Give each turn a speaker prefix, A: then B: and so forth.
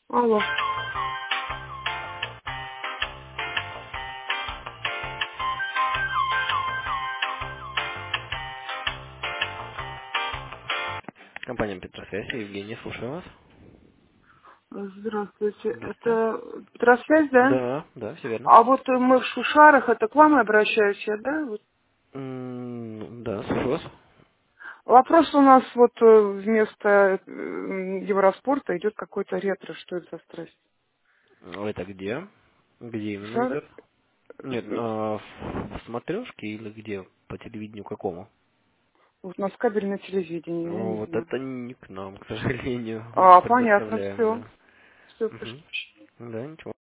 A: Алло.
B: Компания Петросвязь, Евгений, слушаю вас.
A: Здравствуйте.
B: Здравствуйте.
A: Это Петросвязь, да?
B: Да, да, все верно.
A: А вот мы в Шушарах, это к вам и обращаюсь я, да? Вот.
B: Да, слушаю вас.
A: Вопрос у нас вот вместо Евроспорта идет какой-то ретро. Что это за страсть?
B: Это где? Где именно
A: Шар...
B: идет? Нет, в смотрешке или где? По телевидению какому?
A: Вот у нас кабельное телевидение, я не
B: Вот
A: знаю.
B: это не к нам, к сожалению.
A: А, понятно,
B: Предоставляем,
A: все.
B: да.
A: Все,
B: Мгм. Да, ничего.